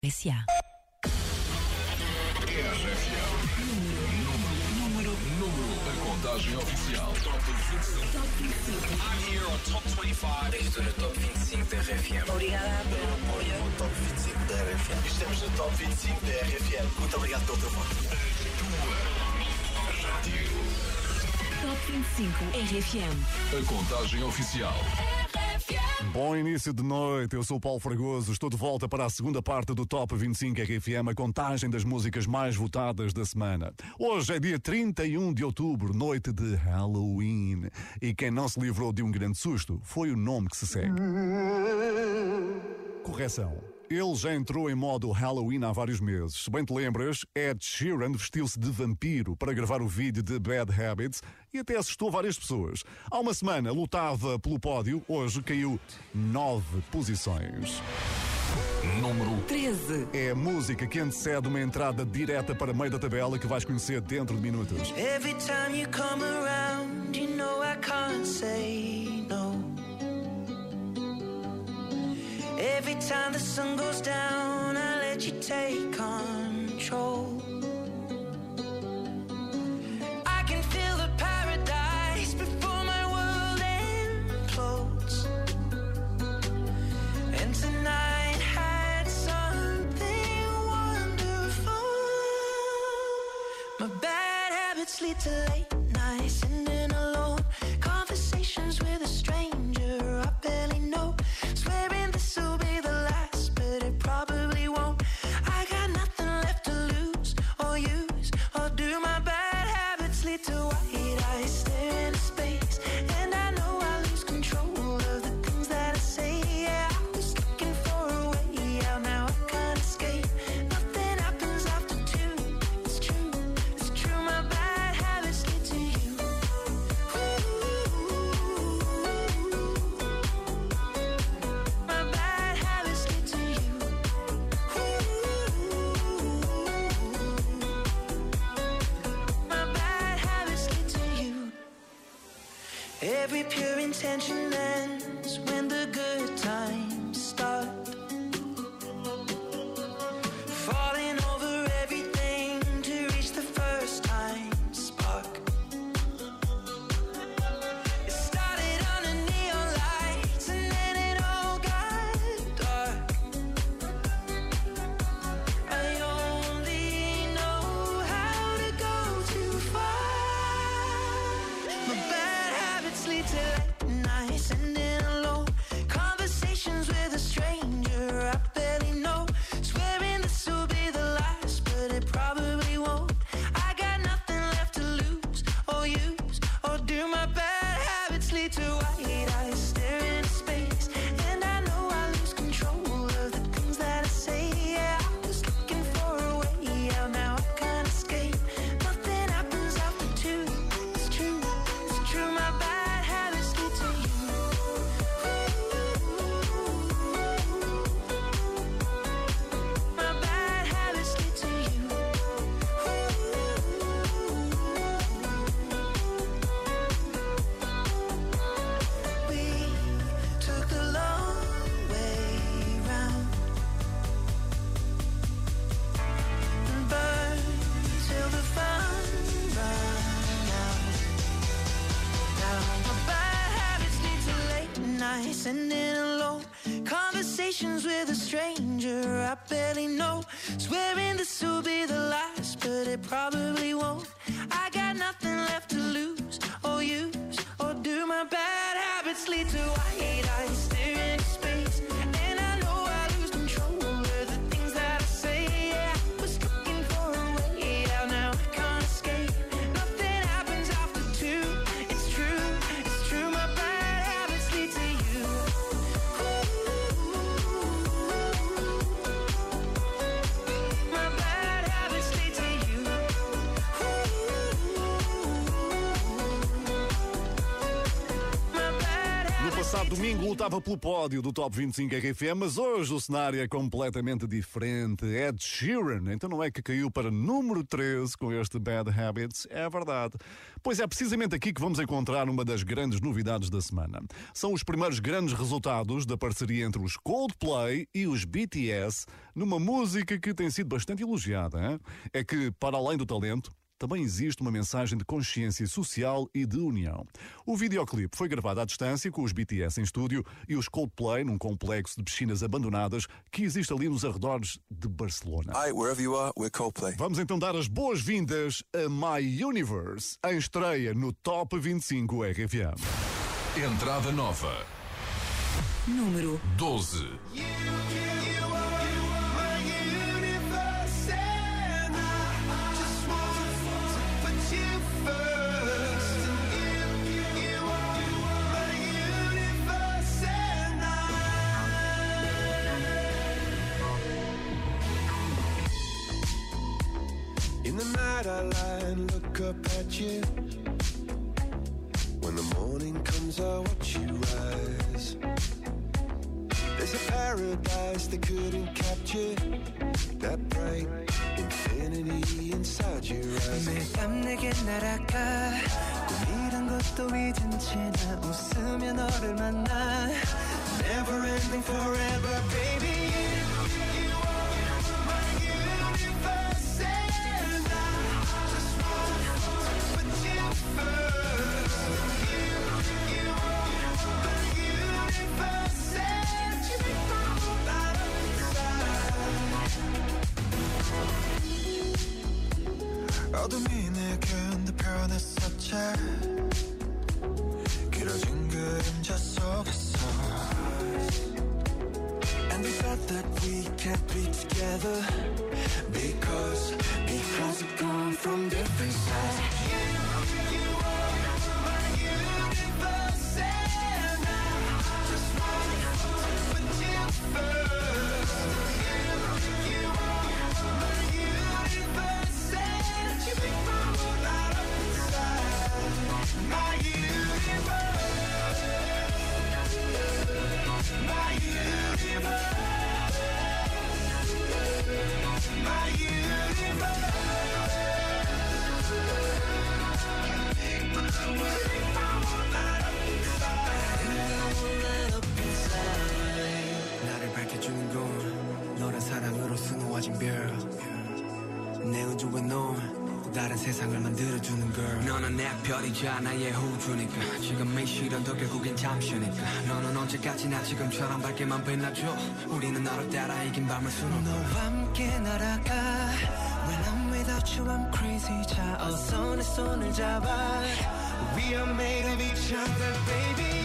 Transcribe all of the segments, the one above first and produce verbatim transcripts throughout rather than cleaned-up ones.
S A. R F M. Número, número, número. A contagem oficial. Top vinte e cinco. Top vinte e cinco. I'm here on Top vinte e cinco. Estou no Top vinte e cinco da R F M. Obrigada pelo apoio. No Top vinte e cinco da R F M. Estamos no Top vinte e cinco da R F M. Muito obrigado pelo teu voto. A rádio. Top vinte e cinco R F M. A contagem oficial. Bom início de noite, eu sou o Paulo Fragoso, estou de volta para a segunda parte do Top vinte e cinco R F M, a contagem das músicas mais votadas da semana. Hoje é dia trinta e um de outubro, noite de Halloween, e quem não se livrou de um grande susto foi o nome que se segue. Correção. Ele já entrou em modo Halloween há vários meses. Se bem te lembras, Ed Sheeran vestiu-se de vampiro para gravar o vídeo de Bad Habits e até assustou várias pessoas. Há uma semana lutava pelo pódio, hoje caiu nove posições. Número treze. É a música que antecede uma entrada direta para meio da tabela que vais conhecer dentro de minutos. Every time you come around, you know I can't say no. Every time the sun goes down, I let you take control. I can feel the paradise before my world implodes. And tonight had something wonderful. My bad habits lead to late nights, ending alone. Conversations with a stranger I barely know. Swearing this will be the last, but it probably won't. I got nothing left to lose or use or do. My bad habits lead to white eyes stare into space, and I know I lose control of the things that I say. Yeah, I was looking for a way out, now I can't escape. Nothing happens after two. It's true, it's true. My bad habits lead to you. My bad habits lead to you. My bad habits lead to you. Every pure intention ends when the good times start. Falling over everything to reach the first time spark. It started under neon lights and then it all got dark. I only know how to go too far. My bad habits lead to late nights, ending alone. Conversations with a stranger I barely know. Swearing this will be the last, but it probably won't. I got nothing left to lose or use or do. My bad habits lead to white eyes staring into space, and I know I lose control of the things that I say. Yeah, I was looking for a way out, now I can't escape. Nothing happens after two. It's true, it's true. My bad habits lead to you. My bad habits lead to you. We took the long way round and burned till the fun ran out. Now my bad habits lead to late nights, ending alone. Conversations with a stranger I barely know. Swearing this will be the last, but it probably won't. I got nothing left to lose or use or do. My bad habits lead to white eyes staring into space, and I know I lose control of the things that I say. Yeah, I was looking for a way out, now I can't escape. Nothing happens after two. It's true, it's true. My bad habits lead to you. My bad habits lead to you. passado domingo lutava pelo pódio do Top vinte e cinco R F M, mas hoje o cenário é completamente diferente. Ed Sheeran, então não é que caiu para número treze com este Bad Habits? É verdade. Pois é precisamente aqui que vamos encontrar uma das grandes novidades da semana. São os primeiros grandes resultados da parceria entre os Coldplay e os B T S numa música que tem sido bastante elogiada. Hein? É que, para além do talento, também existe uma mensagem de consciência social e de união. O videoclipe foi gravado à distância com os B T S em estúdio e os Coldplay num complexo de piscinas abandonadas que existe ali nos arredores de Barcelona. Hi, wherever you are, we're Coldplay. Vamos então dar as boas-vindas a My Universe, em estreia no Top vinte e cinco R F M. Entrada nova. Número doze. In the night I lie and look up at you. When the morning comes I watch you rise. There's a paradise they couldn't capture. That bright infinity inside your eyes. 매일 밤 내게 날아가 꿈이란 것도 잊은 채 나 웃으며 너를 만나. Never ending forever baby. 어둠이 내게 흔들펴냈었지 길어진 그림자 속에서 And we felt that we can't be together Because, because we come from different sides. 사랑으로 수놓아진 별 내 우주에 넌 또 다른 세상을 만들어주는 girl. 너는 내 별이자 나의 호주니까 지금의 시련도 결국엔 잠시니까 너는 언제까지나 지금처럼 밝게만 빛나줘. 우리는 너를 따라 이긴 밤을 수놓아 너와 함께 날아가 When I'm without you I'm crazy. 자 어서 내 손을 잡아 We are made of each other baby.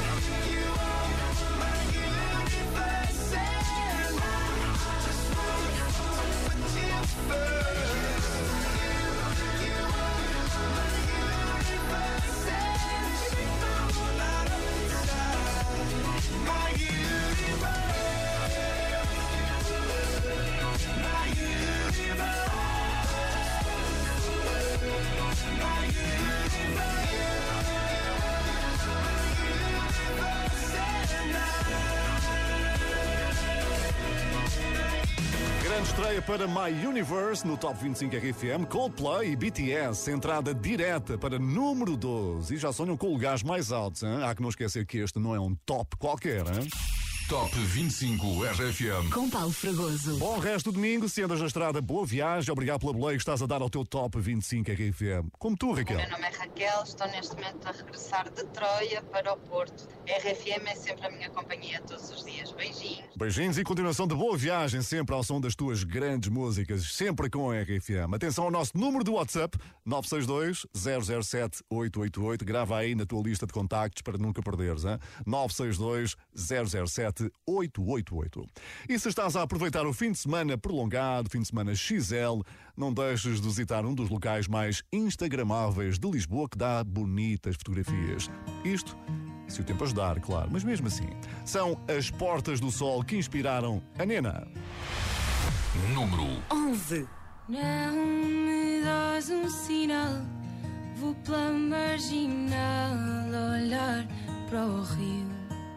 Estreia para My Universe no Top vinte e cinco R F M, Coldplay e B T S, entrada direta para número doze. E já sonham com lugares mais altos, hein? Há que não esquecer que este não é um top qualquer, hein? Top vinte e cinco R F M. com Paulo Fragoso. Bom resto do domingo, se andas na estrada, boa viagem, obrigado pela boleia que estás a dar ao teu Top vinte e cinco R F M. Como tu, Raquel. O meu nome é Raquel, estou neste momento a regressar de Troia para o Porto. R F M é sempre a minha companhia todos os dias. Beijinhos. Beijinhos e continuação de boa viagem, sempre ao som das tuas grandes músicas, sempre com a R F M. Atenção ao nosso número do WhatsApp, nove seis dois, zero zero sete, oito oito oito. Grava aí na tua lista de contactos para nunca perderes, hein? nove seis dois, zero zero sete, oito oito oito. E se estás a aproveitar o fim de semana prolongado, fim de semana X L, não deixes de visitar um dos locais mais instagramáveis de Lisboa que dá bonitas fotografias. Isto se o tempo ajudar, claro, mas mesmo assim. São as Portas do Sol que inspiraram a Nena. Número onze. Não me dás um sinal, vou pela marginal olhar para o rio.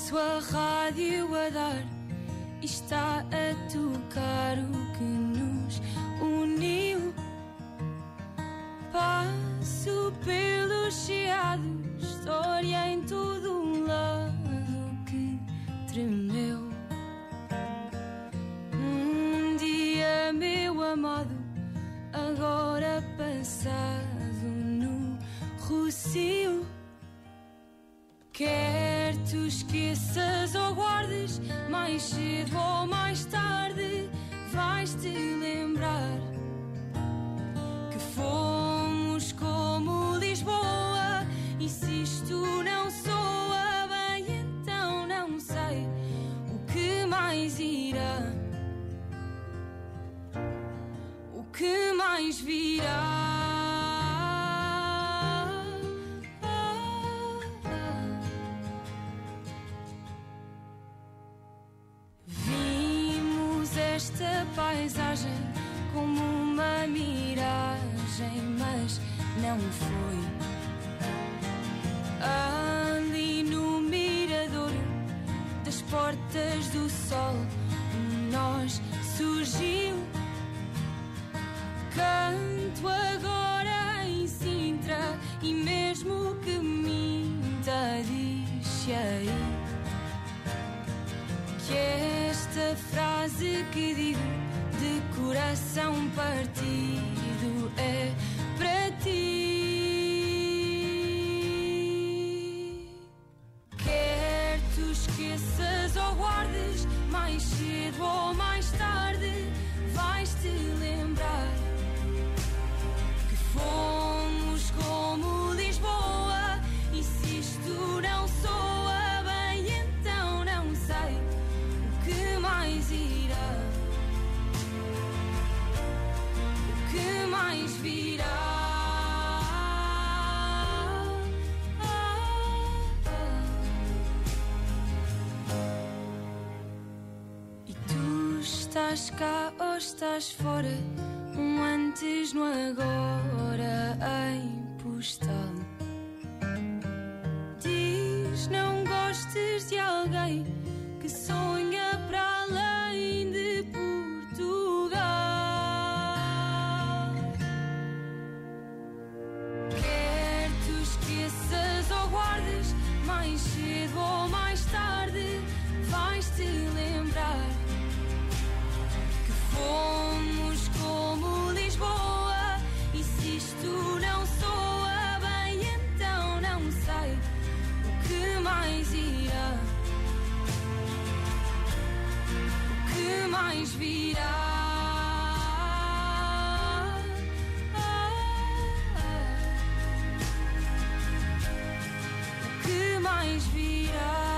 Ouço a rádio a dar e está a tocar o que nos uniu. Passo pelos chiados, história em todo um lado que tremeu. Um dia, meu amado, agora passado no Rocio. Quer tu esqueças ou guardes, mais cedo ou mais tarde vais-te lembrar que fomos como Lisboa. E se isto não soa bem, então não sei o que mais irá, o que mais virá. Esta paisagem como uma miragem, mas não foi. Ali no mirador das Portas do Sol, nós surgiu. Canto agora em Sintra e mesmo que minta, diz aí que esta frase que digo de coração partido é para ti. Quer tu esqueças ou guardes, mais cedo ou mais tarde vais-te lembrar que fomos como Lisboa. E se isto não soa bem, então não sei que mais irá, o que mais virá. E tu estás cá ou estás fora, um antes no agora em postal. Diz não gostes de alguém que sonha para além de Portugal. Quer tu esqueças ou guardes, mais cedo ou mais tarde vais-te lembrar que fomos como Lisboa. E se isto não soa bem, então não sei o que mais irá, que mais virá. Que mais virá.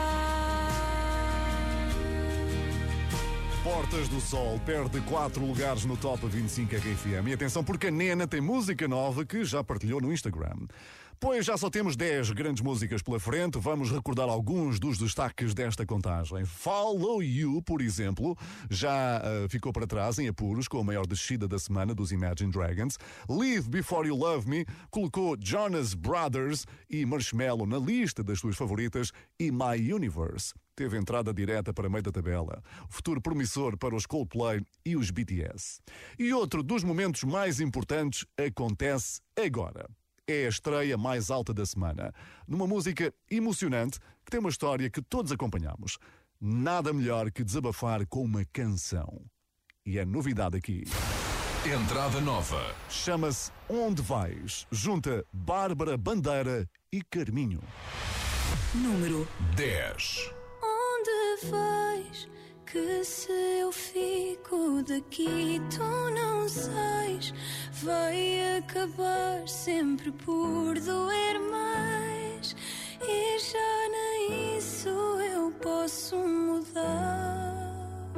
Portas do Sol perde quatro lugares no Top vinte e cinco R F M. E atenção, porque a Nena tem música nova que já partilhou no Instagram. Pois já só temos dez grandes músicas pela frente, vamos recordar alguns dos destaques desta contagem. Follow You, por exemplo, já uh, ficou para trás em apuros com a maior descida da semana dos Imagine Dragons. Live Before You Love Me colocou Jonas Brothers e Marshmello na lista das suas favoritas e My Universe teve entrada direta para meio da tabela. Futuro promissor para os Coldplay e os B T S. E outro dos momentos mais importantes acontece agora. É a estreia mais alta da semana, numa música emocionante que tem uma história que todos acompanhamos. Nada melhor que desabafar com uma canção. E é novidade aqui. Entrada nova. Chama-se Onde Vais, junta Bárbara Bandeira e Carminho. Número dez. Onde vais? Que se eu fico daqui tu não sais. Vai acabar sempre por doer mais. E já nem isso eu posso mudar.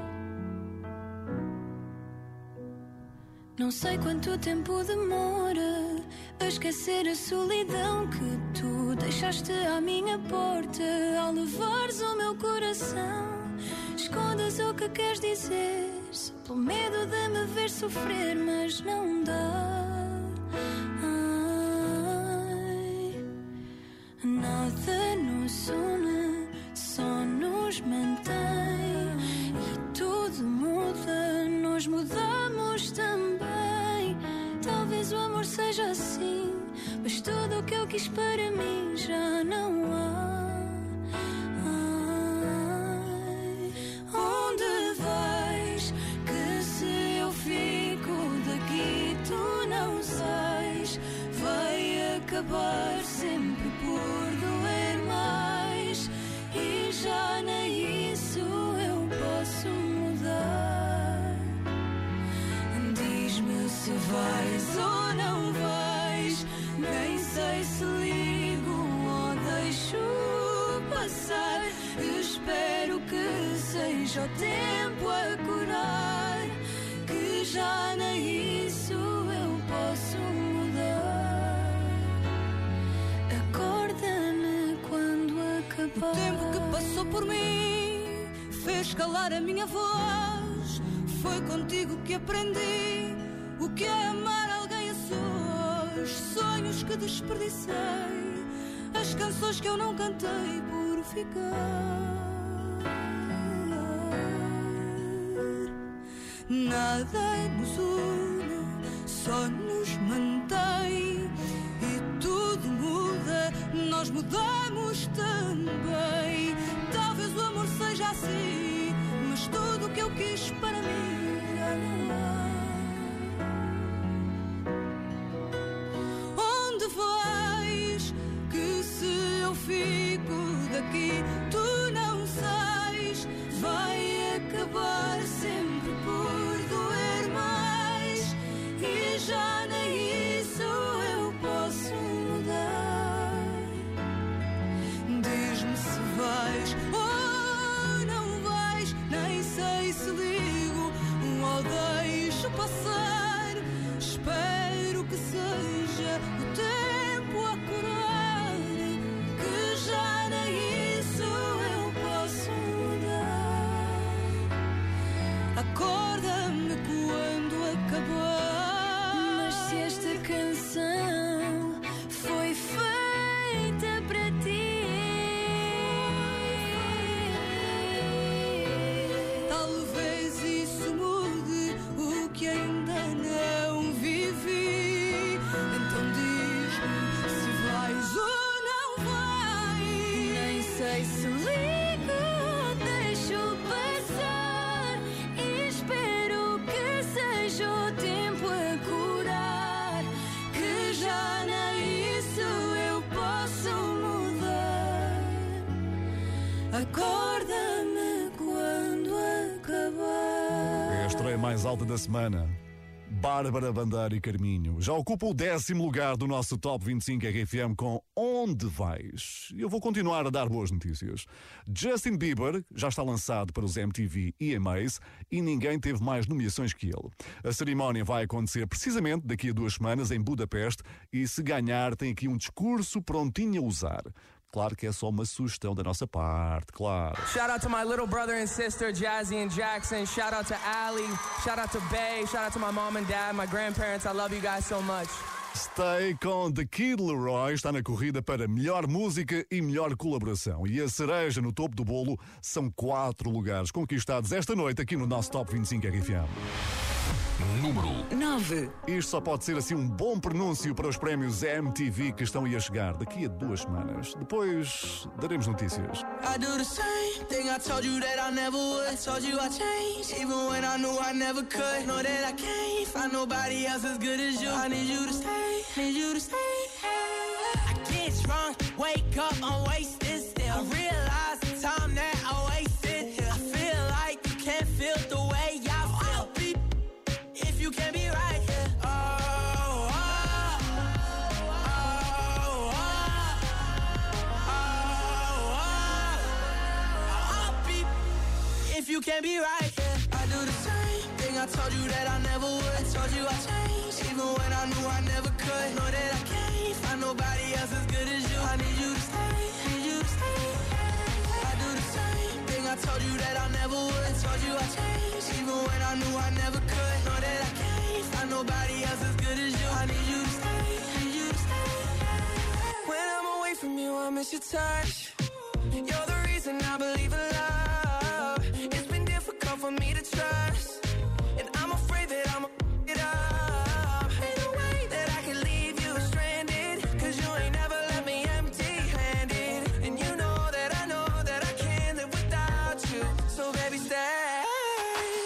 Não sei quanto tempo demora a esquecer a solidão que tu deixaste à minha porta. Ao levares o meu coração, escondas o que queres dizer, só pelo medo de me ver sofrer, mas não dá. Ai, nada nos une, só nos seja assim, mas tudo o que eu quis para mim já não há. Ai, onde vais? Que se eu fico daqui tu não sais. Vai acabar sempre por doer mais, e já nem isso eu posso mudar. Diz-me se vais ou não vais, nem sei se ligo ou deixo passar. Espero que seja o tempo a curar, que já nem isso eu posso mudar. Acorda-me quando acabar. O tempo que passou por mim fez calar a minha voz. Foi contigo que aprendi o que é amar alguém a sós. Sonhos que desperdicei, as canções que eu não cantei por ficar. Nada nos une, só nos mantém. E tudo muda, nós mudamos também. Talvez o amor seja assim, mas tudo o que eu quis para mim já não há. Onde vais? Que se eu fico daqui tu não sais. Vai acabar sempre por doer mais, e já nem isso eu posso mudar. Diz-me se vais ou não vais, nem sei se ligo ou deixo passar. Espero que seja o tempo a curar, que já nem isso eu posso mudar. Acorda-me quando acabar. Mas se esta canção foi feita para ti, talvez isso mude o que ainda não vivi. Então diz-me se vais ou não vais. nem sei se ligo ou deixo passar. E espero que seja o tempo a curar, que já nem isso eu posso mudar. Acorda-me quando acabar. É a estreia mais alta da semana. Bárbara Bandeira e Carminho já ocupa o décimo lugar do nosso Top vinte e cinco R F M com Onde Vais? E eu vou continuar a dar boas notícias. Justin Bieber já está lançado para os M T V E M As e ninguém teve mais nomeações que ele. A cerimónia vai acontecer precisamente daqui a duas semanas em Budapeste e se ganhar tem aqui um discurso prontinho a usar. Claro que é só uma sugestão da nossa parte, claro. Shout out to my little brother and sister, Jazzy and Jackson. Shout out to Allie. Shout out to Bay. Shout out to my mom and dad, my grandparents. I love you guys so much. Stay com The Kid Laroi está na corrida para melhor música e melhor colaboração. E a cereja no topo do bolo são quatro lugares conquistados esta noite aqui no nosso Top vinte e cinco R F M. Número nove. Isto só pode ser assim um bom prenúncio para os prémios M T V que estão aí a chegar daqui a duas semanas. Depois daremos notícias. I do the same thing I told you that I never would. I told you I changed, even when I knew I never could. Know that I can't find nobody else as good as you. I need you to stay, need you to stay. I get drunk, wake up, I'm wasted still. I realize the time that I wasted. I feel like you can't feel the way I feel. If you can't be right here. Oh, oh, oh, oh, oh, oh. I'll be if you can't be right here. I do the same thing I told you that I never would. I told you I changed, even when I knew I never could. Know that I can't find nobody else as good as you. I need you to stay, need you to stay. I do the same thing I told you that I never would. I told you I changed, even when I knew I never could. Know that I can't find nobody else as good as you. I need you to stay, need you to stay. When I'm away from you, I miss your touch. You're the reason I believe in love. It's been difficult for me to trust, and I'm afraid that I'm a it up. Ain't no way that I can leave.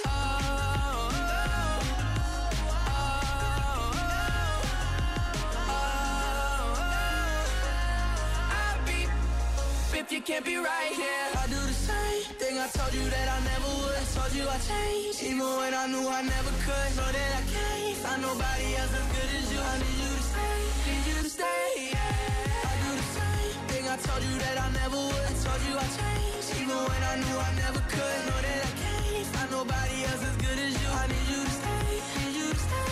You can't be right here. I do the same thing I told you that I never would. Told you I changed, even when I knew I never could. Know that I can't find nobody else as good as you. I need you to stay, need you to stay. Yeah. I do the same thing I told you that I never would. Told you I changed, even when I knew I never could. Know that I can't find nobody else as good as you. I need you to stay, need you to stay.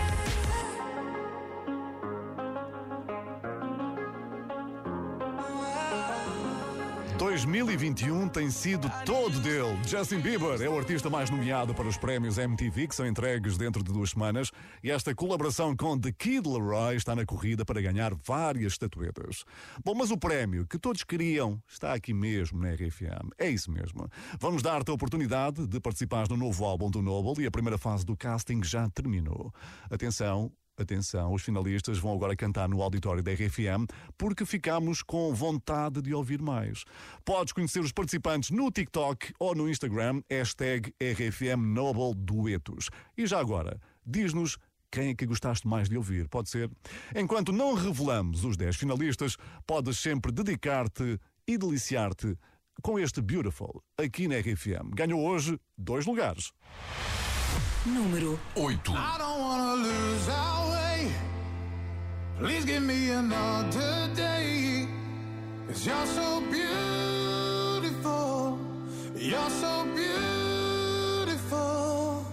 dois mil e vinte e um tem sido todo dele. Justin Bieber é o artista mais nomeado para os prémios M T V, que são entregues dentro de duas semanas, e esta colaboração com The Kid Laroi está na corrida para ganhar várias estatuetas. Bom, mas o prémio que todos queriam está aqui mesmo na R F M. É isso mesmo. Vamos dar-te a oportunidade de participar no novo álbum do Noble e a primeira fase do casting já terminou. Atenção, Atenção, os finalistas vão agora cantar no auditório da R F M porque ficamos com vontade de ouvir mais. Podes conhecer os participantes no TikTok ou no Instagram, hashtag R F M Noble Duetos. E já agora, diz-nos quem é que gostaste mais de ouvir, pode ser? Enquanto não revelamos os dez finalistas, podes sempre dedicar-te e deliciar-te com este Beautiful aqui na R F M. Ganhou hoje dois lugares. Número oito. I don't wanna lose our way. Please give me another day. 'Cause you're so beautiful. You're so beautiful.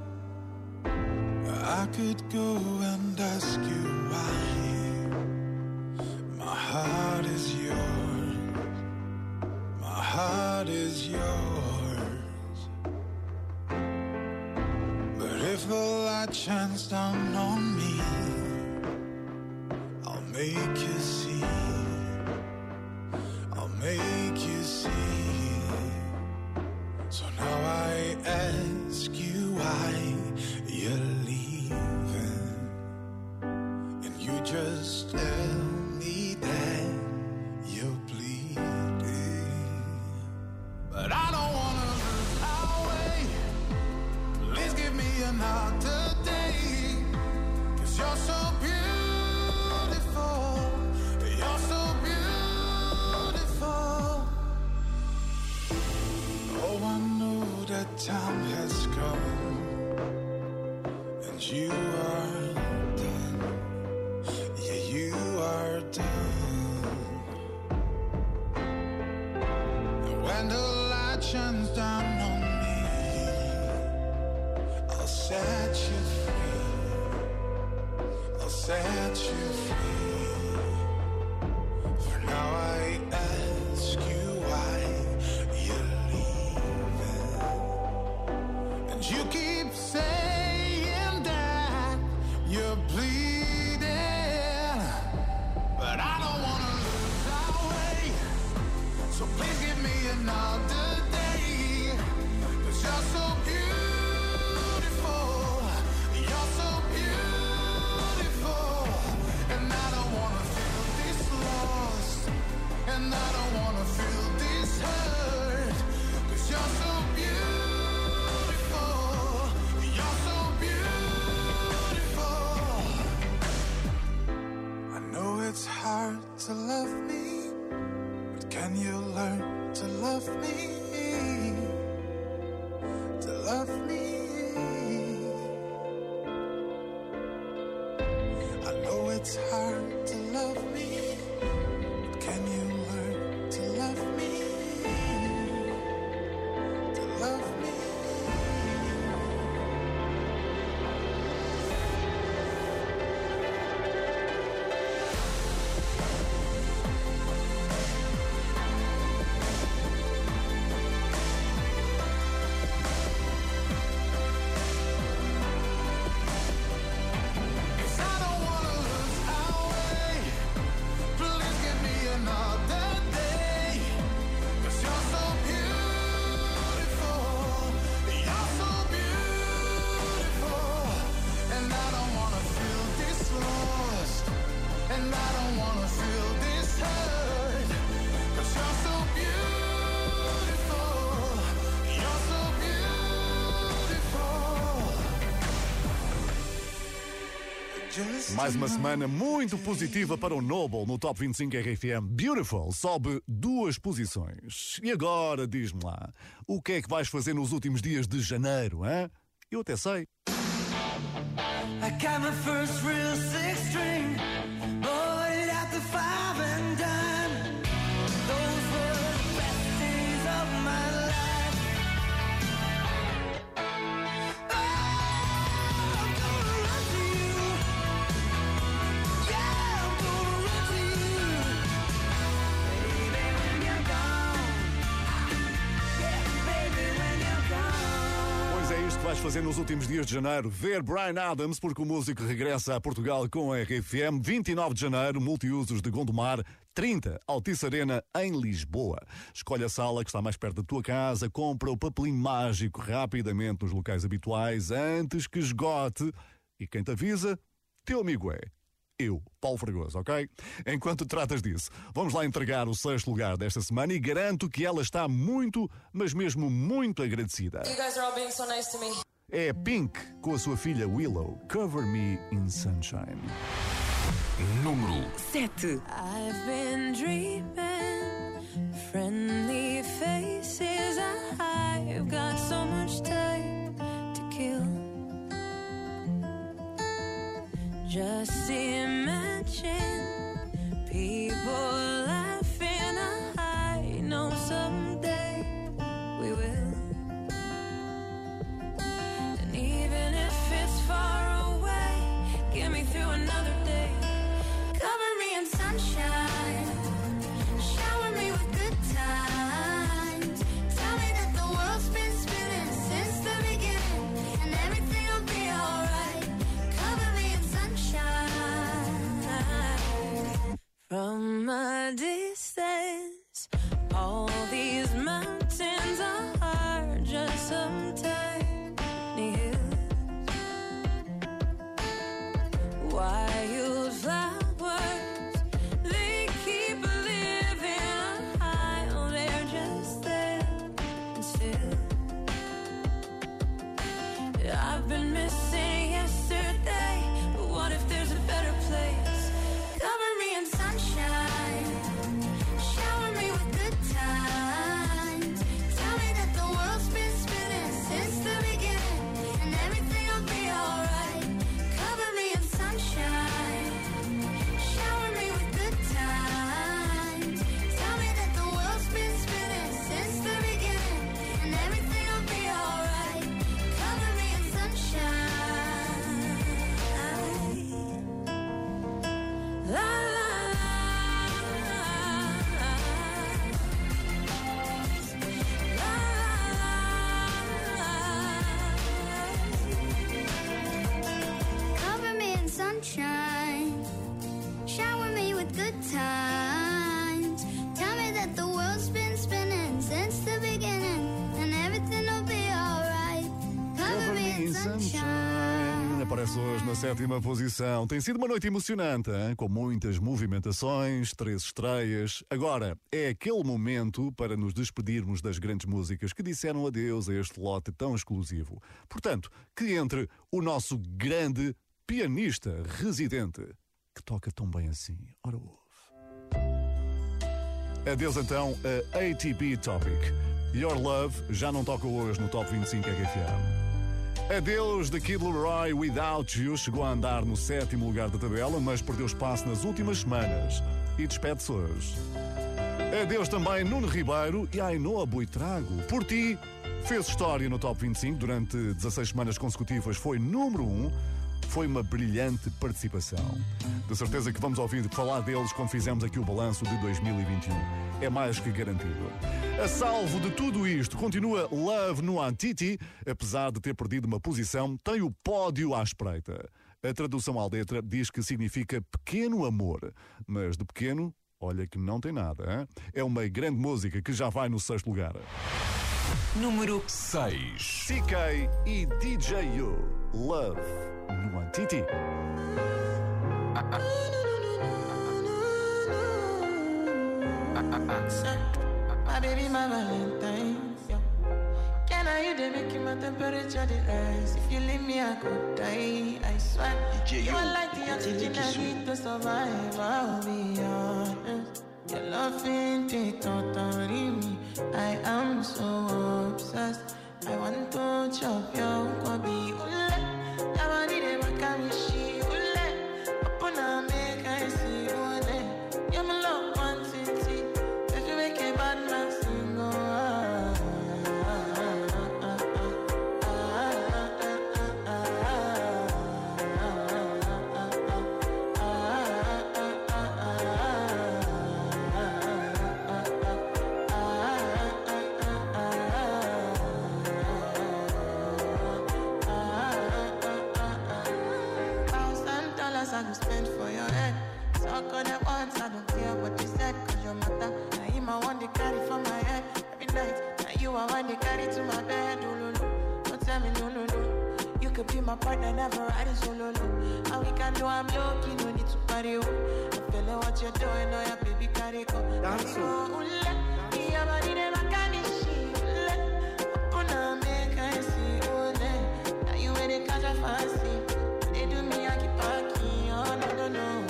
I could go and ask you why. My heart is yours. My heart is yours. If the light shines down on me, I'll make you see. I'll make you see. So now I ask you why you're leaving, and you just tell me that you're bleeding. But I don't wanna lose our way. Please give me another day. 'Cause you're so beautiful. You're so beautiful. Oh, I know that time has come, and you are done. Yeah, you are done. And when the light shines down on set you free, I'll set you free. For now I ask you why you're leaving, and you keep saying that you're bleeding, but I don't wanna lose our way. So please give me another day, 'cause you're so beautiful. And I don't wanna feel this hurt, 'cause you're so beautiful. You're so beautiful. I know it's hard to love me, but can you learn to love me? To love me. I know it's hard to love me, but can you to love me, to love me. Mais uma semana muito positiva para o Noble no Top vinte e cinco R F M. Beautiful sobe duas posições. E agora, diz-me lá, o que é que vais fazer nos últimos dias de janeiro, hein? Eu até sei. I got my first real six string, bought it at the five and dime. Those were the best days of my life. Oh, I'm gonna run to you. Yeah, I'm gonna run to you. Baby, when you're gone. Yeah, baby, when you're gone. Pois é isto que vais fazer nos últimos dias de janeiro. Ver Bryan Adams, porque o músico regressa a Portugal com a R F M. vinte e nove de janeiro, multiusos de Gondomar. trinta, Altice Arena, em Lisboa. Escolhe a sala que está mais perto da tua casa, compra o papelinho mágico rapidamente nos locais habituais, antes que esgote. E quem te avisa, teu amigo é eu, Paulo Fragoso, ok? Enquanto tratas disso, vamos lá entregar o sexto lugar desta semana e garanto que ela está muito, mas mesmo muito agradecida. You guys are all being so nice to me. É Pink com a sua filha Willow, Cover Me in Sunshine. Número sete. I've been dreaming, friendly faces. I've got so much time to kill. Just imagine people laughing. I know someday we will. And even if it's far away, get me through another day. Cover me in sunshine, shower me with good times. Tell me that the world's been spinning since the beginning, and everything will be alright. Cover me in sunshine. From a distance, all these mountains are just some tiny hills. Wildflowers, they keep living high. Oh, they're just there and still. I've been missing yesterday, but what if there's a better place? Cover me in sunshine, shower me with good times. Tell me that the world's been spinning since the beginning, and everything will be alright. Cover me in sunshine, shower me with good times. Tell me that the world's been spinning since the beginning, and everything will be alright. Cover me in sunshine. La la Cover me in sunshine, shower me with good times. Tell me that the world's been spinning since the beginning, and everything will be alright. Cover me in sunshine. Aparece hoje na sétima posição. Tem sido uma noite emocionante, hein? Com muitas movimentações, três estreias. Agora, é aquele momento para nos despedirmos das grandes músicas que disseram adeus a este lote tão exclusivo. Portanto, que entre o nosso grande pianista residente, que toca tão bem assim. Ora, ouve. Adeus então a A T P Topic. Your Love já não toca hoje no Top vinte e cinco R F M. Adeus da Kid Laroi, Without You chegou a andar no sétimo lugar da tabela, mas perdeu espaço nas últimas semanas e despede-se hoje. Adeus também Nuno Ribeiro e Ainhoa Buitrago. Por ti, fez história no Top vinte e cinco durante dezasseis semanas consecutivas, foi número um. Foi uma brilhante participação. De certeza que vamos ouvir falar deles quando fizermos aqui o balanço de dois mil e vinte e um. É mais que garantido. A salvo de tudo isto, continua Love no Antiti, apesar de ter perdido uma posição, tem o pódio à espreita. A tradução à letra diz que significa pequeno amor, mas de pequeno, olha que não tem nada, hein? É uma grande música que já vai no sexto lugar. Número seis. C K e D J U, Love no Antiti. My baby, my Valentine. Yeah. Yeah, now you they making my temperature the rise. If you leave me, I could die. I swear. You are like the oxygen I need to survive. I'll be honest. Your love ain't it totally me. I am so obsessed. I want to chop your kobe. Ule, yabani de makamishi. Ule, upona make I see. Ule, you're my love quantity. If you make a bad man sing, oh, ah, ah, ah, I go spend for your head. Talk on that once, I don't care what you said. Cause your matter, now you my one they carry for my head. Every night, now you are one they carry to my bed. Oh, no, no, don't tell me no, no, no. You could be my partner, never riding solo, no. All we can do, I'm low-key, no need to party, oh. I feel like what you're doing, oh, yeah, baby, carry go. Dance, oh, ule, your body, never can be she, ule. Upona make I see, ule. Now you ain't a catch a fancy. They do me, I keep parking, oh, no, no, no.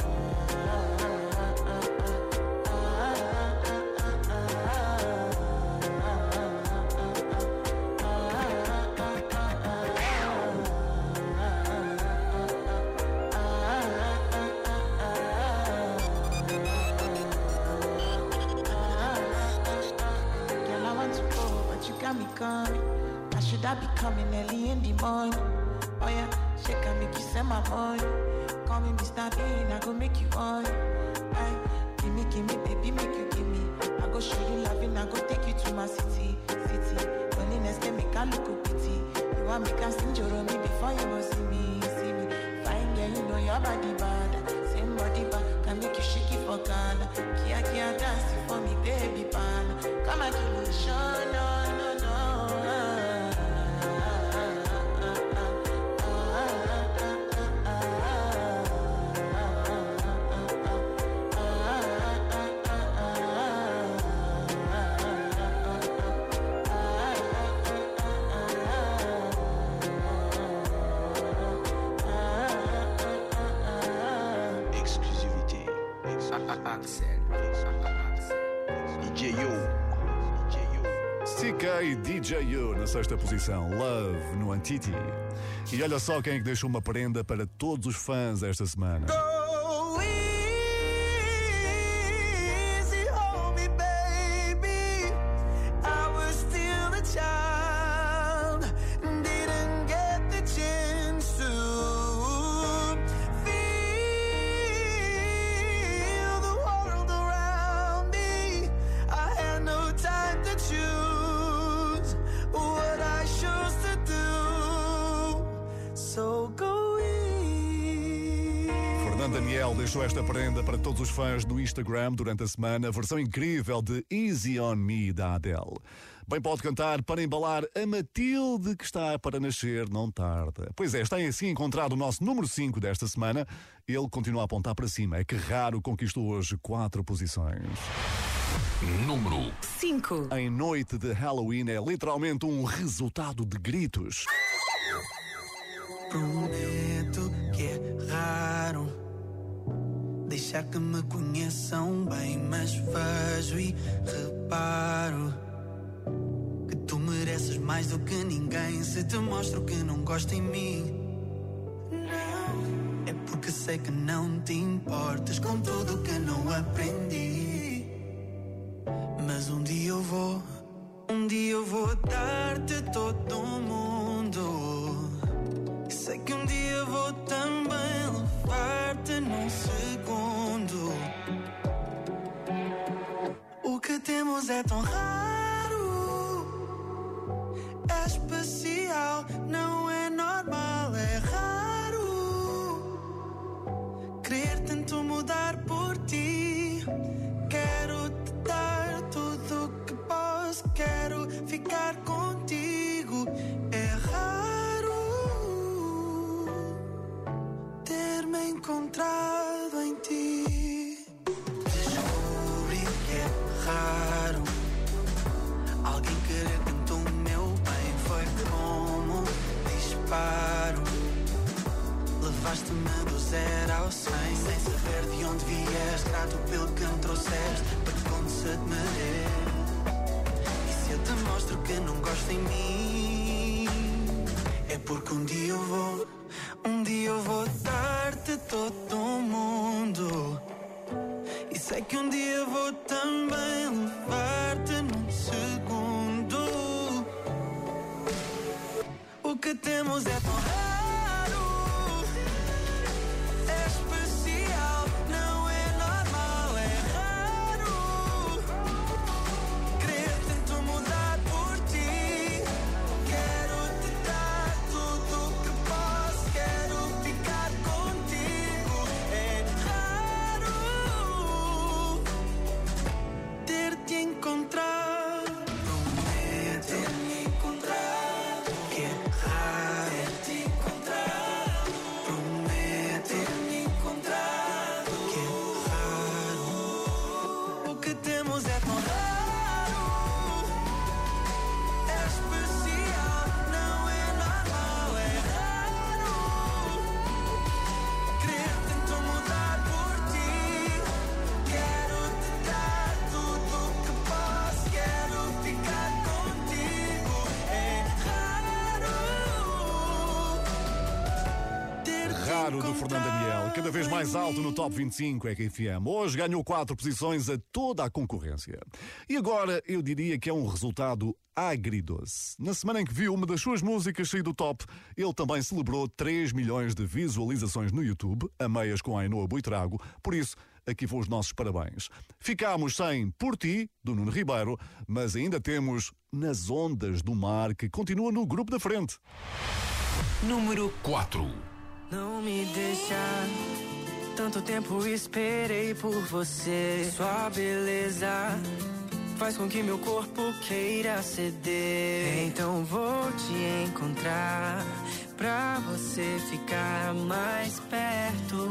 Me coming. I should I be coming early in the morning? Oh yeah, shake and make you send my money. Call me Mister Bean, I go make you on. Aye, give me, give me, baby, make you give me. I go show you loving, I go take you to my city, city. Loneliness can make a look of pity. You want me can sing your me before you go see me, see me. Fine girl, you know your body bad. Same body bad, can make you shake it for Ghana. Kia kia dance for me, baby pan. Come and give me a show, no. C K e D J U na sexta posição, Love no Antiti. E olha só quem é que deixou uma prenda para todos os fãs esta semana. Go easy on me, baby. I was still a child, didn't get the chance to feel the world around me. I had no time to choose what I chose to do. So go easy. Fernando Daniel deixou esta prenda para todos os fãs do Instagram durante a semana, a versão incrível de Easy on Me da Adele. Bem pode cantar para embalar a Matilde que está para nascer, não tarda. Pois é, está assim encontrado o nosso número cinco desta semana. Ele continua a apontar para cima. É que raro conquistou hoje quatro posições. Número cinco. Em noite de Halloween é literalmente um resultado de gritos. Prometo que é raro deixar que me conheçam bem, mas vejo e reparo que tu mereces mais do que ninguém. Se te mostro que não gosto em mim, não, é porque sei que não te importas com tudo que não aprendi. Mas um dia eu vou, um dia eu vou dar-te todo o mundo. E sei que um dia eu vou também levar-te num segundo. O que temos é tão raro, é especial, não é normal, é raro querer tanto mudar por ti. Quero te dar tudo o que posso, quero ficar contigo. É raro ter-me encontrado em ti. Descobri que é raro levaste-me do zero ao cem, sem saber de onde vieste, grato pelo que me trouxeste, pergunto-se de merecer. E se eu te mostro que não gosto em mim, é porque um dia eu vou, um dia eu vou dar-te todo o mundo. E sei que um dia eu vou também levar-te num segundo. O que temos é tão raro, é especial, não é normal, é raro. Querer tento mudar por ti, quero te dar tudo o que posso, quero ficar contigo. É raro ter-te encontrado. Prometo ter-me encontrado, que é raro ter-te encontrado. Prometo ter-me encontrado, que é raro. O que temos é tão raro, é especial, não é normal, é raro. Querer tento mudar por ti, quero te dar tudo o que posso, quero ficar contigo. É raro ter-te Raro do Fernando Daniel, cada vez mais alto no Top vinte e cinco R F M. Hoje ganhou quatro posições a toda a concorrência. E agora eu diria que é um resultado agridoce. Na semana em que viu uma das suas músicas sair do top, ele também celebrou três milhões de visualizações no YouTube, a meias com a Ainhoa Buitrago, por isso aqui vão os nossos parabéns. Ficámos sem Por Ti, do Nuno Ribeiro, mas ainda temos Nas Ondas do Mar, que continua no grupo da frente. Número quatro. Não me deixa, tanto tempo esperei por você. Sua beleza faz com que meu corpo queira ceder. Então vou te encontrar pra você ficar mais perto.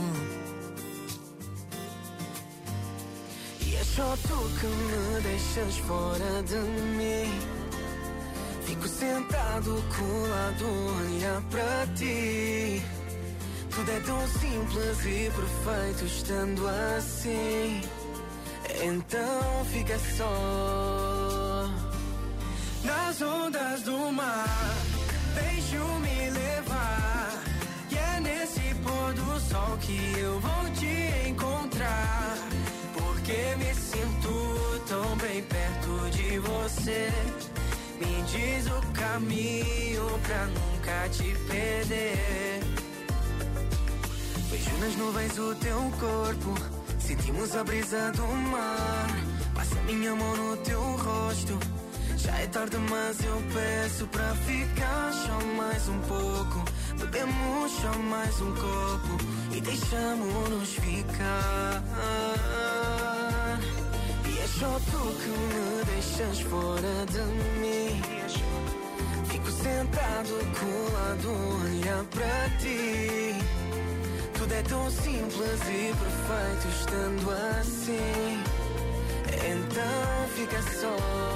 E é só tu que me deixas fora de mim. Fico sentado colado, olhar pra ti. Tudo é tão simples e perfeito estando assim. Então fica só nas ondas do mar. Deixo-me levar, e é nesse pôr do sol que eu vou te encontrar. Porque me sinto tão bem perto de você. Me diz o caminho pra nunca te perder. Vejo nas nuvens o teu corpo, sentimos a brisa do mar. Passa minha mão no teu rosto. Já é tarde, mas eu peço pra ficar só mais um pouco. Bebemos só mais um copo e deixamos-nos ficar. E é só tu que me deixas fora de mim. Fico sentado colado, olhar pra ti. Tudo é tão simples e perfeito estando assim. Então fica só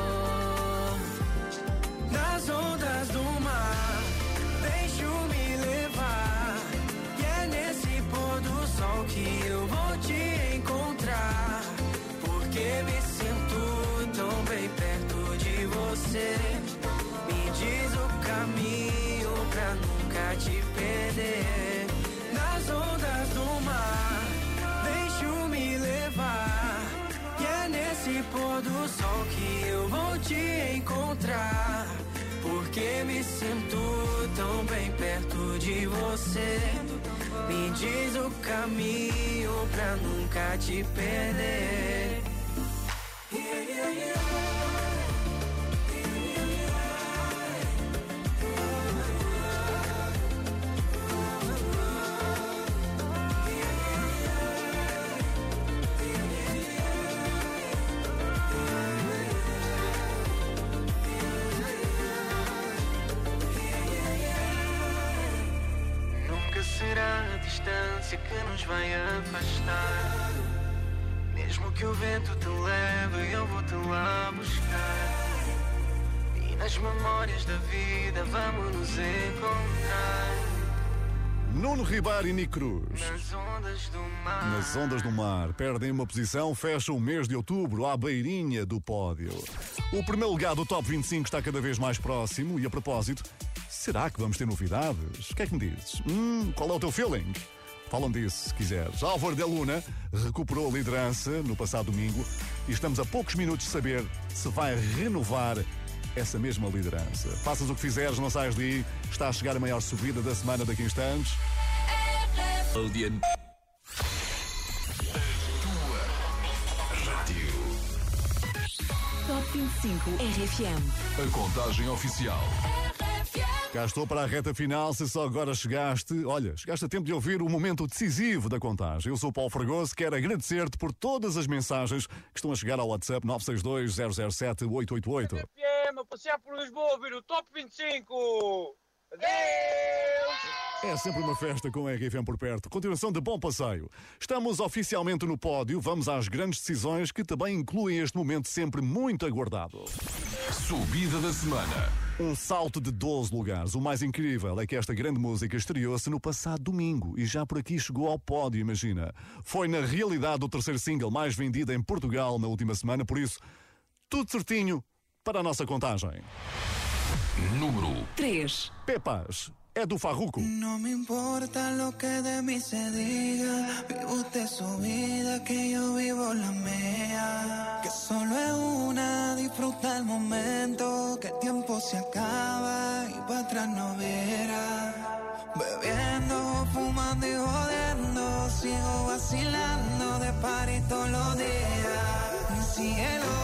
nas ondas do mar. Deixo-me levar, e é nesse pôr do sol que eu vou te encontrar. Porque me sinto tão bem perto de você. Me diz o caminho pra nunca te perder. Nas ondas do mar, deixo-me levar, e é nesse pôr do sol que eu vou te encontrar. Porque me sinto tão bem perto de você. Me diz o caminho pra nunca te perder. Yeah, yeah, yeah. Que nos vai afastar. Mesmo que o vento te leve, eu vou te lá buscar. E nas memórias da vida vamos nos encontrar. Nuno Ribeiro e Nick Cruz. Nas ondas do mar. Nas ondas do mar. Perdem uma posição, fecham o mês de outubro à beirinha do pódio. O primeiro lugar do Top vinte e cinco está cada vez mais próximo e, a propósito, será que vamos ter novidades? O que é que me dizes? Hum, qual é o teu feeling? Falam disso, se quiseres. Álvaro de Luna recuperou a liderança no passado domingo e estamos a poucos minutos de saber se vai renovar essa mesma liderança. Faças o que fizeres, não saias daí. Está a chegar a maior subida da semana daqui a instantes. Alien. Rádio. Top vinte e cinco R F M. A contagem oficial. Cá estou para a reta final. Se só agora chegaste, olha, chegaste a tempo de ouvir o momento decisivo da contagem. Eu sou o Paulo Fragoso, quero agradecer-te por todas as mensagens que estão a chegar ao WhatsApp nove seis dois zero zero sete oito oito oito. R F M, a passear por Lisboa, ouvir o Top vinte e cinco. Adeus! É sempre uma festa com a R F M por perto. Continuação de bom passeio. Estamos oficialmente no pódio. Vamos às grandes decisões que também incluem este momento sempre muito aguardado. Subida da semana. Um salto de doze lugares. O mais incrível é que esta grande música estreou-se no passado domingo e já por aqui chegou ao pódio, imagina. Foi na realidade o terceiro single mais vendido em Portugal na última semana, por isso, tudo certinho para a nossa contagem. Número três. Pepas. É do Farruko. No me importa lo que de mí se diga, vive usted su vida, que yo vivo la mía. Que solo es una, disfruta el momento, que el tiempo se acaba y para atrás no verá. Bebiendo, fumando y jodiendo, sigo vacilando de party todos los días. Cielo.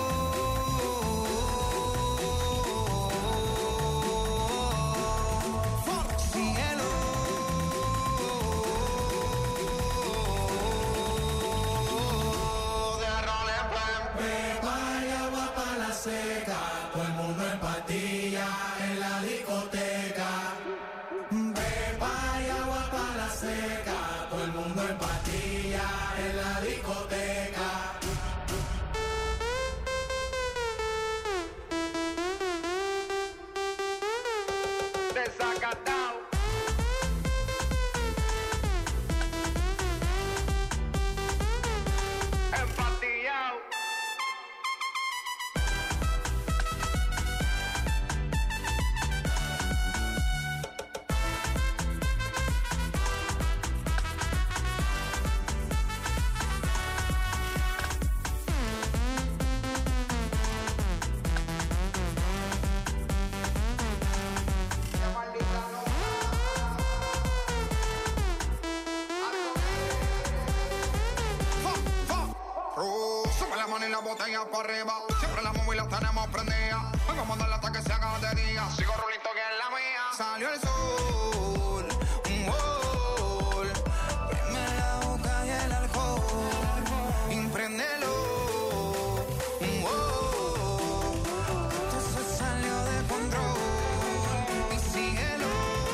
Para arriba, siempre la móvil la tenemos prendida. Hoy vamos a darle hasta que se haga de día. Sigo rulito que es la mía. Salió el sol, un gol. Prime la boca y el alcohol. Impréndelo, un gol. Esto se salió de control. Y síguelo.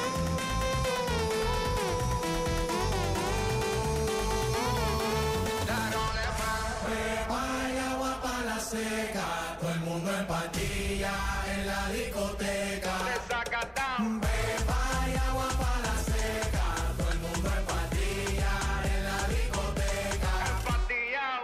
Darole pan, agua para la seca, todo el mundo en patilla en la discoteca. Beba y agua para la seca, todo el mundo en patilla en la discoteca. Empatillao.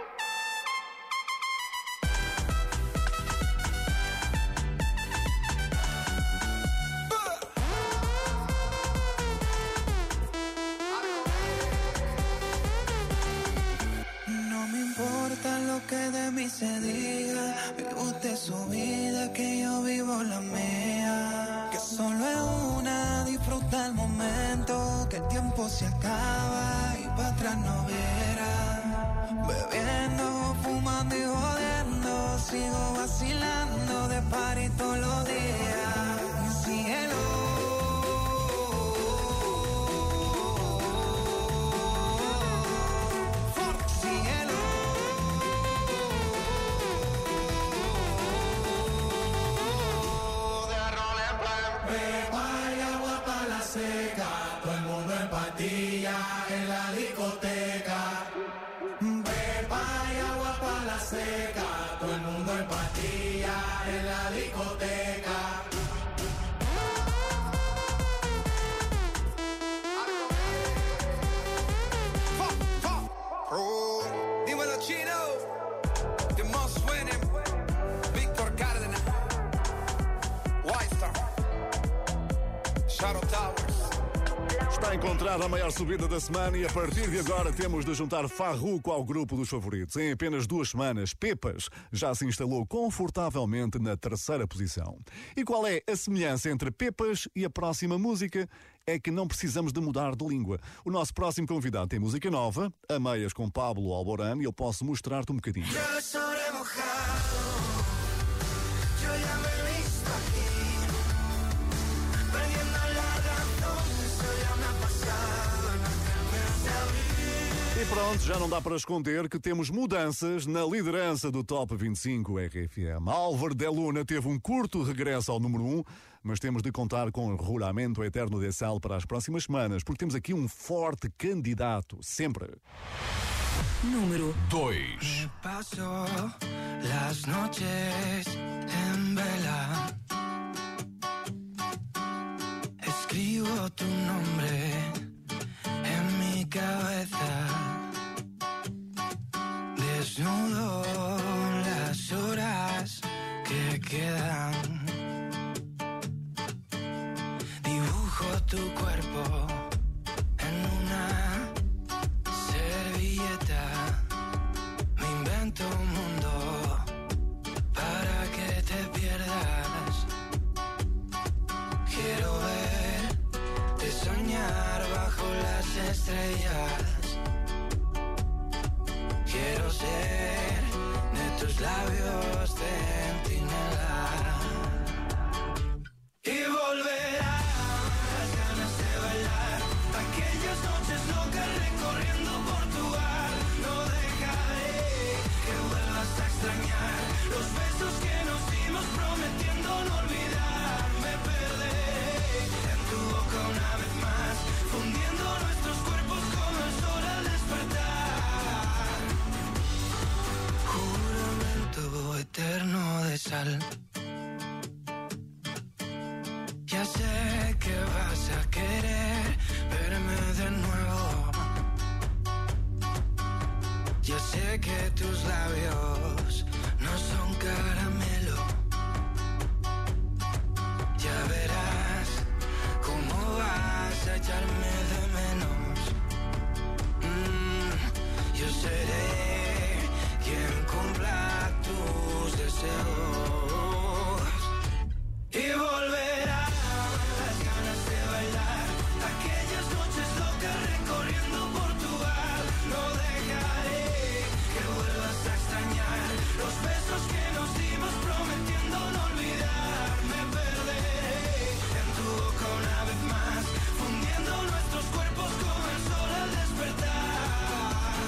No me importa lo que de mí se diga, vive usted su vida, que yo vivo la mía. Que solo es una, disfruta el momento, que el tiempo se acaba y para atrás no verá. Bebiendo, fumando y jodiendo, sigo vacilando de party todos los días. Cielo. Todo el mundo en patilla en la discoteca. Beba y agua para la seca. Todo el mundo en patilla en la discoteca. Shadow Towers. Está encontrada a maior subida da semana e a partir de agora temos de juntar Farruko ao grupo dos favoritos. Em apenas duas semanas, Pepas já se instalou confortavelmente na terceira posição. E qual é a semelhança entre Pepas e a próxima música? É que não precisamos de mudar de língua. O nosso próximo convidado tem música nova, a meias com Pablo Alborán, e eu posso mostrar-te um bocadinho. E pronto, já não dá para esconder que temos mudanças na liderança do Top vinte e cinco R F M. Álvaro de Luna teve um curto regresso ao número um, mas temos de contar com o Juramento Eterno de Sal para as próximas semanas, porque temos aqui um forte candidato, sempre. Número dois. Paso las noches en vela. Escribo tu nombre en mi cabeza. Desnudo las horas que quedan. Dibujo tu cuerpo en una servilleta. Me invento un mundo para que te pierdas. Quiero verte soñar bajo las estrellas. Quiero ser de tus labios centinela. Y volverán las ganas de bailar, aquellas noches locas recorriendo Portugal. No dejaré que vuelvas a extrañar los besos que nos dimos prometiendo no olvidar. Me perderé en tu boca una vez más, fundiendo nuestros cuerpos como el sol al despertar. Juramento eterno de sal. Ya sé que vas a querer verme de nuevo. Ya sé que tus labios no son caramelo. Ya verás cómo vas a echarme de menos. Mm, yo seré quien cumpla tus deseos. Y volverá las ganas de bailar, aquellas noches locas recorriendo Portugal. No dejaré que vuelvas a extrañar los besos que nos dimos prometiendo no olvidar. Me perderé en tu boca una vez más, fundiendo nuestros cuerpos como el sol al despertar.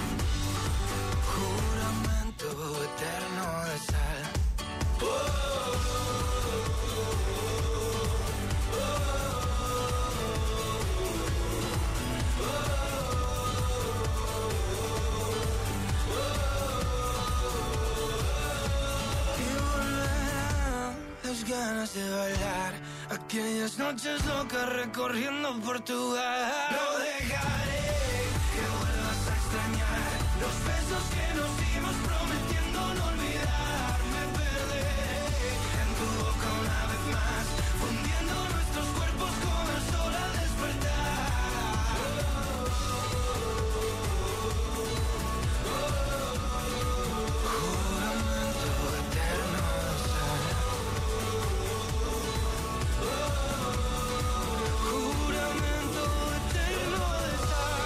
Juramento eterno de sal. Oh. Ganas de bailar, aquellas noches locas recorriendo Portugal. No dejaré que vuelvas a extrañar los besos que nos dimos prometiendo no olvidar. Me perderé en tu boca una vez más, fundiendo nuestros cuerpos como el sol al despertar. Juramento eterno de sal. Juramento eterno de sal.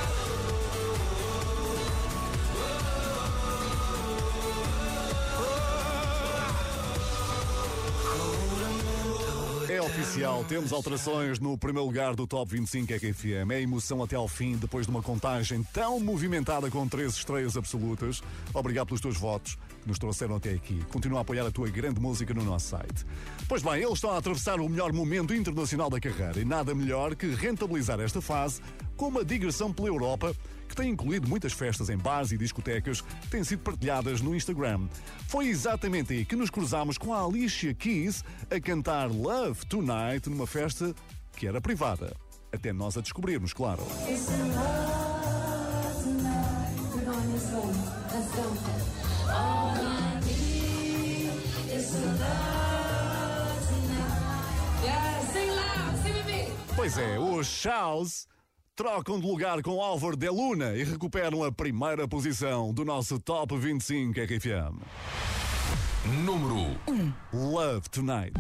É oficial, temos alterações no primeiro lugar do Top vinte e cinco R F M. É emoção até ao fim, depois de uma contagem tão movimentada com três estreias absolutas. Obrigado pelos teus votos que nos trouxeram até aqui. Continua a apoiar a tua grande música no nosso site. Pois bem, eles estão a atravessar o melhor momento internacional da carreira e nada melhor que rentabilizar esta fase com uma digressão pela Europa que tem incluído muitas festas em bares e discotecas que têm sido partilhadas no Instagram. Foi exatamente aí que nos cruzámos com a Alicia Keys a cantar Love Tonight numa festa que era privada. Até nós a descobrirmos, claro. It's a love tonight. We're going this way. Let's go. All I need is a love tonight. Yeah, sing loud, sing with me. Pois é, os Shouse trocam de lugar com Álvaro de Luna e recuperam a primeira posição do nosso Top vinte e cinco R F M. Número um. Love Tonight.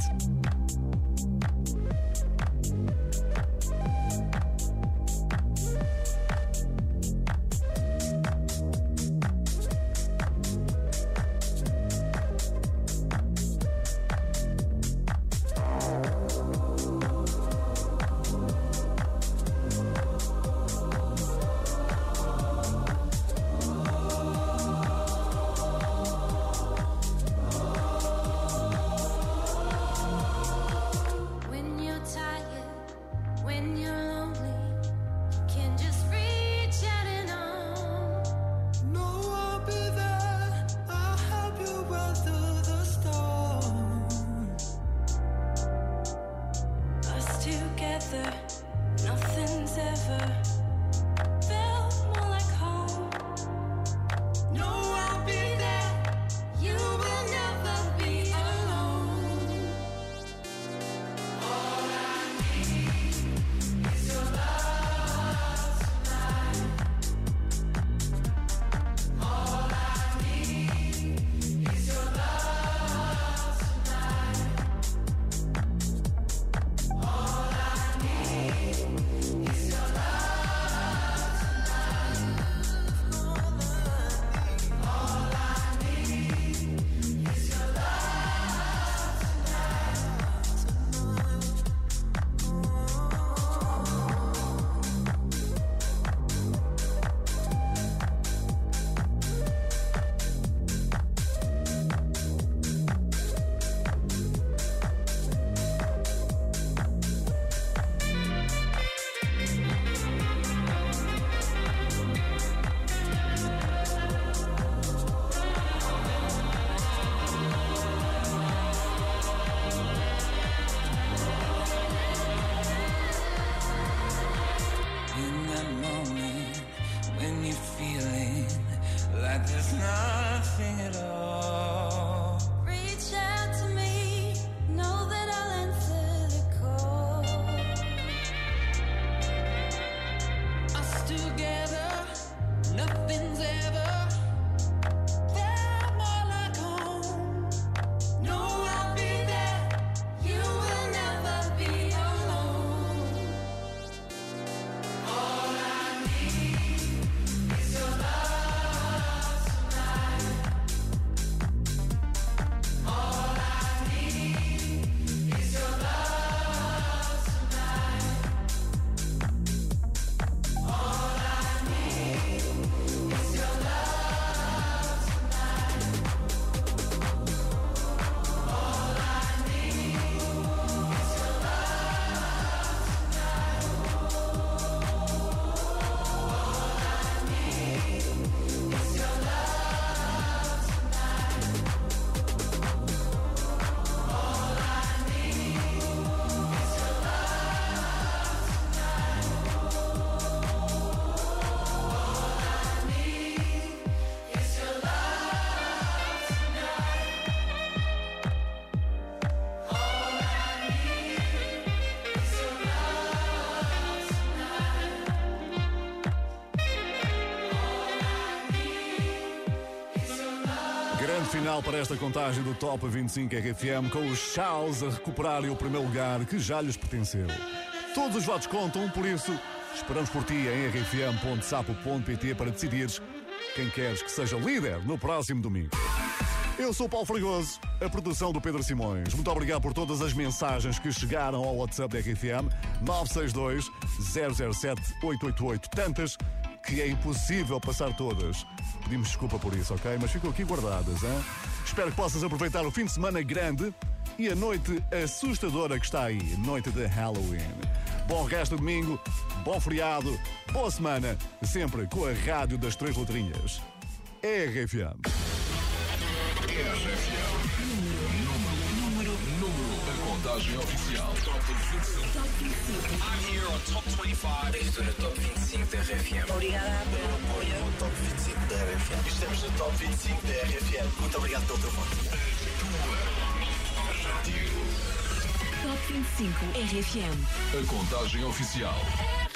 Grande final para esta contagem do Top vinte e cinco R F M, com os Shouse a recuperarem o primeiro lugar que já lhes pertenceu. Todos os votos contam, por isso esperamos por ti em r f m ponto sapo ponto p t para decidires quem queres que seja líder no próximo domingo. Eu sou o Paulo Fragoso, a produção do Pedro Simões. Muito obrigado por todas as mensagens que chegaram ao WhatsApp da R F M nove seis dois, zero zero sete, oito oito oito. Tantas que é impossível passar todas. Pedimos desculpa por isso, ok? Mas ficam aqui guardadas, hein? Espero que possas aproveitar o fim de semana grande e a noite assustadora que está aí, noite de Halloween. Bom resto de domingo, bom feriado, boa semana, sempre com a rádio das três letrinhas. R F M. R F M. Número, número, número da contagem oficial. Top vinte e cinco. Top vinte e cinco. I'm here on Top vinte e cinco. Estou no Top vinte e cinco da R F M. Obrigada pelo apoio. No Top vinte e cinco da R F M. Estamos no Top vinte e cinco da R F M. Muito obrigado pelo teu voto. Top vinte e cinco R F M. A contagem oficial.